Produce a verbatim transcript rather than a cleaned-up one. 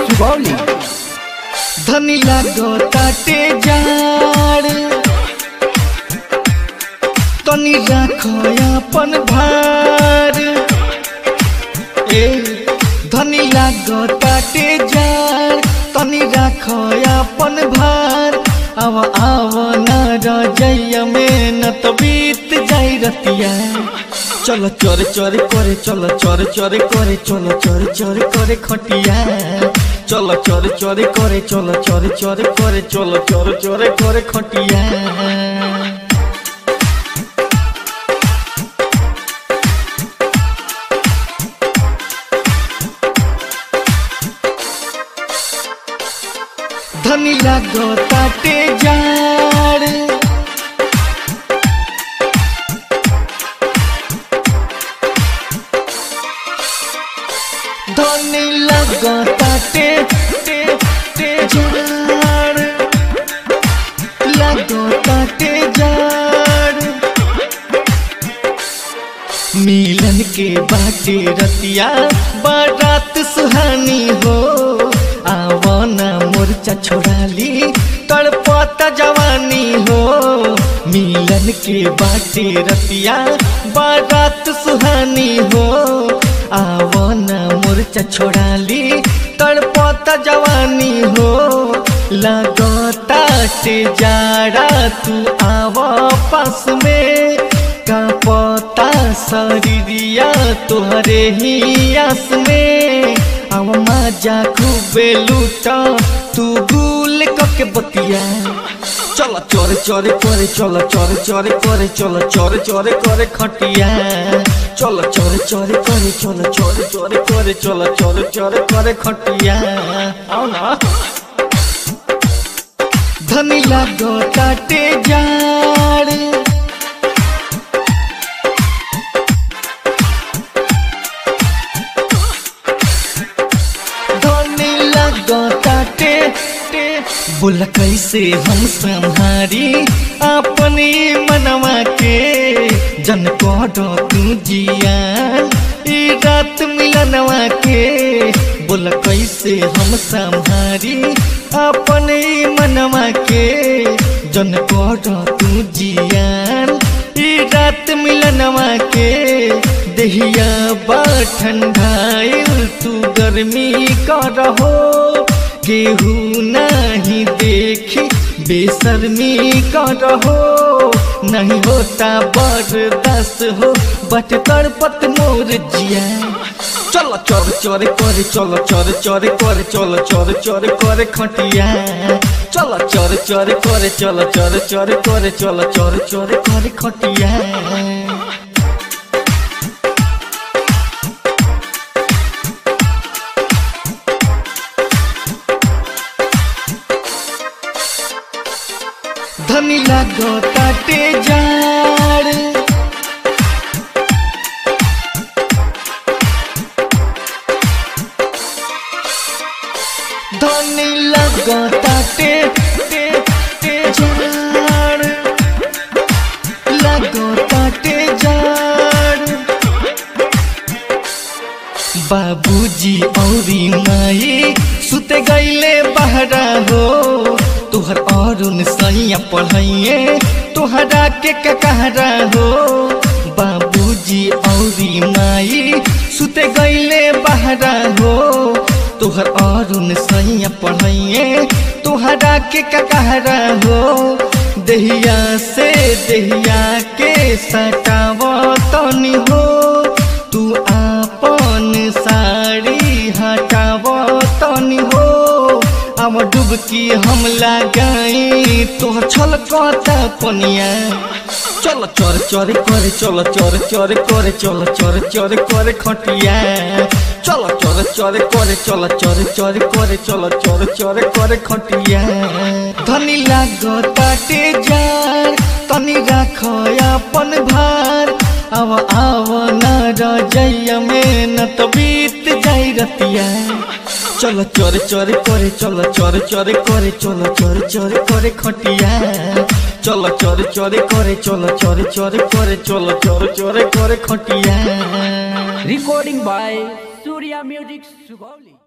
सुगौली। धनी लागो ताटे जाड़ तनी राखो अपन भार ए धनी लागो ताटे जाड़ तनी राखो अपन भार आव आव न रजैया में न तो बीत जाई रतिया चलो चोरे चोरे करे चलो चोरे चोरे करे चलो चोरे चोरे करे खटिया चलो चोरे चोरे करे चलो चोरे चोरे करे चलो चोरे चोरे करे खटिया। धनी लागो ताटे जाड़ धनी लागो ताटे टे टे जाड़ लागो ताटे जाड़ मिलन के बाटे रतिया बारात सुहानी हो आवना मोर्चा छोड़ाली तड़पता जवानी हो मिलन के बाटे रतिया बारात सुहानी हो आवना मोर्चा छोड़ाली तड़पता जवानी हो लगता से जाड़ा तू आव पास में का पता शरीरिया तुहरे ही आस में आव मजा खूबे लूटा तू गुल कके बतिया चलो चोरे चोरे करे चलो चोरे चोरे करे चलो चोरे चोरे करे खटिया चलो चोरे चोरे करे चलो चोरे चोरे करे चलो चोरे चोरे करे खटिया आओ ना। धनी लागो ताटे जाड़ ताटे बोला कैसे हम संहारी अपने मनवा के जन कोडो तू जियान ई रात मिलनवा के बोला कैसे हम संहारी अपने मनवा के जन कोडो तू जियान ई रात मिलनवा के देहिया बा ठंडाइल तू गर्मी कर रहो केहू नहीं देखी बेशर्मी कर रहो नहीं होता बर्दाश्त हो बट तड़पत मोर जिया चलो चोरे चोरे करे चलो चोरे चोरे करे चलो चोरे चोरे करे खटिया चलो चोरे चोरे करे चलो चोरे चोरे करे चलो चोरे चोरे करे खटिया। धनी लागो ताटे जाड़ धनी लागो ताटे टे टे जाड़ लागो ताटे जाड़ बाबूजी औरी माई सुते गईले बहरा हो तुहर अरुण सैया पढ़ाइए तुहरा के कहरा हो बाबूजी औरी माई सुते गईले बहरा हो तुहर अरुण सैया पढ़ाइए तुहरा के कहरा हो देहिया से देहिया के सटाव तनी हो तू आपन साड़ी हटाव तनी हो हम डुबकी हम लगाई तोहर छलकता पनिया चलो चोरे चोरे करे चलो चोरे चोरे करे चलो चोरे चोरे करे खटिया चलो चोरे चोरे करे चलो चोरे चोरे करे चलो चोरे चोरे करे खटिया। धनी लागो ताटे जाड़ तनी राखो अपन भार आव आव न रजैया में न तो बीत जाई रतिया चलो चोरे चोरे करे चलो चोरे चोरे करे चलो चोरे चोरे करे खटिया चलो चोरे चोरे करे चलो चोरे चोरे करे चलो चोरे चोरे करे खटिया। Recording by Surya music Sugauli.